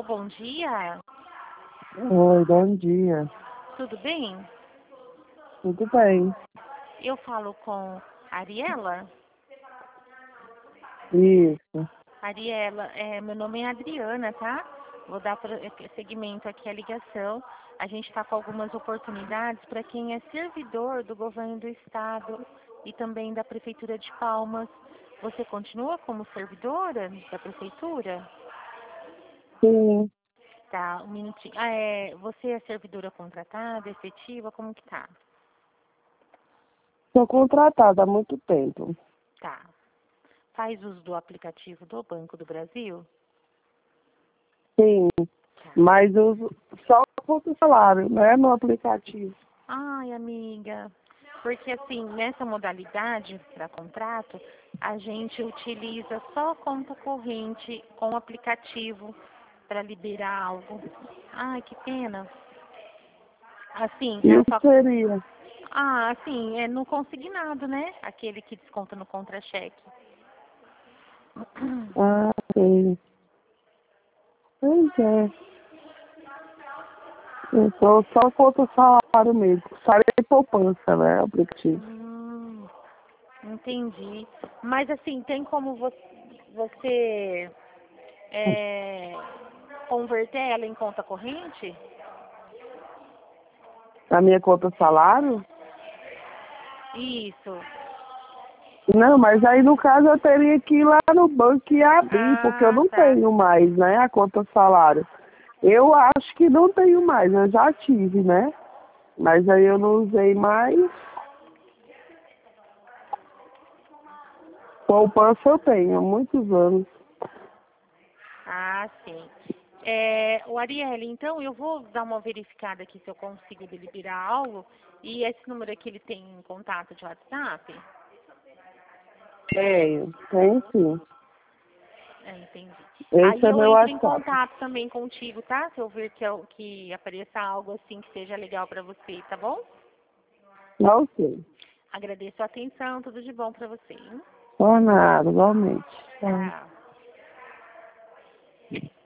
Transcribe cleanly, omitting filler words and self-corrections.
bom dia. Oi, bom dia. Tudo bem? Tudo bem? Eu falo com a Ariela. Isso. Ariela, meu nome é Adriana, tá? Vou dar seguimento aqui à ligação. A gente está com algumas oportunidades para quem é servidor do governo do estado e também da Prefeitura de Palmas. Você continua como servidora da Prefeitura? Sim, Tá, um minutinho. Você é servidora contratada, efetiva, como que tá? sou contratada há muito tempo. Tá. Faz uso do aplicativo do Banco do Brasil? Sim, Tá. mas uso só o salário, né, no aplicativo. Ai, amiga, porque assim, nessa modalidade para contrato, a gente utiliza só conta corrente com o aplicativo para liberar algo. Ai, que pena. Assim, E na o que sua... seria? assim, é no consignado, né? Aquele que desconta no contra-cheque. Ah, sim. Pois é. Então, só conta o salário mesmo. Salário e poupança, né, aplicativo. Entendi. Mas assim, tem como você converter ela em conta corrente? A minha conta salário? Isso. Não, mas aí no caso eu teria que ir lá no banco e abrir, porque eu Ah, não tá. tenho mais, né, a conta salário. Eu acho que não tenho mais, eu já tive, né? Mas aí eu não usei mais. Poupança eu tenho há muitos anos. Ah, sim. O Arielle, então eu vou dar uma verificada aqui se eu consigo deliberar algo. E esse número aqui, ele tem contato de WhatsApp? Tenho sim. Entendi. Esse Aí é eu meu entro em WhatsApp. contato também contigo, tá? Se eu ver que apareça algo assim que seja legal para você, tá bom? Ok. Agradeço a atenção, tudo de bom para você, hein? Por nada, igualmente. Tchau. Tchau.